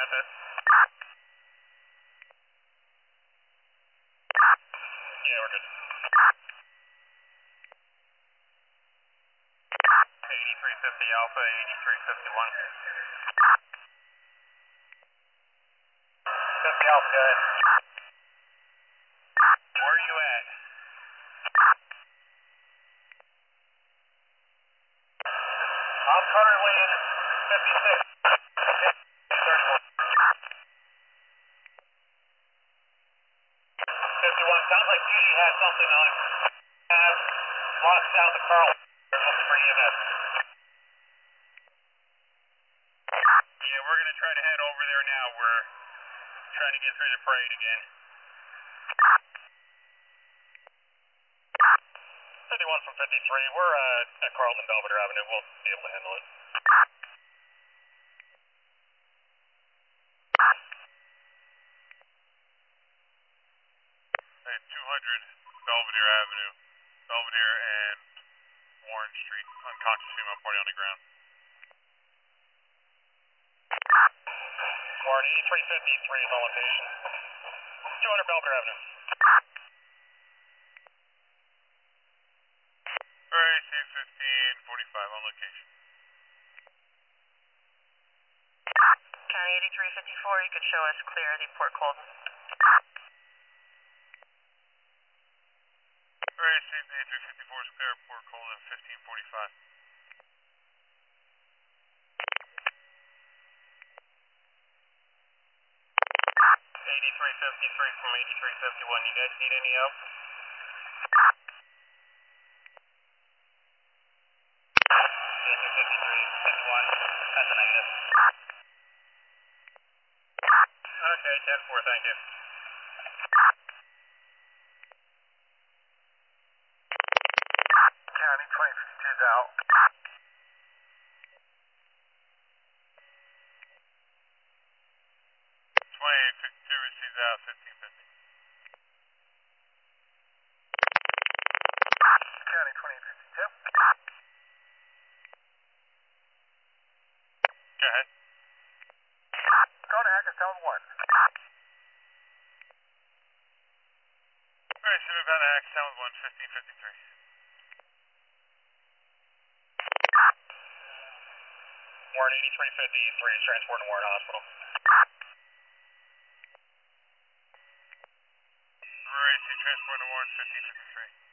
ahead. Yeah, we're good. 8350 Alpha, 8351. 50 Alpha, go ahead. Where are you at? I'm currently in 56. 51. Sounds like Judy has something on. Lost down the Carl. They're looking for EMS. Yeah, we're going to try to head over there now. We're trying to get through the parade again. 51 from 53. We're at Carlton Belvedere Avenue. We'll be able to handle it. At 200 Belvedere Avenue. Belvedere and Warren Street. Unconscious female party on the ground. Warren, 8353 is on location. 200 Belvedere Avenue. Alright, 1545 on location. County 8354, you could show us clear the Port Colton. Alright, 8354 is clear, Port Colton, 1545. .8353 from 8351, you guys need any help? 8353, 51, that's a negative. Okay, 10-4, thank you. County 2052's out. 2852 receives out, 1550. County 2052. Go ahead. Go to Hackett Town 1. Alright, so we've got Hackett Town 1, 1553. Warren 8353 is transporting Warren Hospital. Alright, so transporting Warren 1553.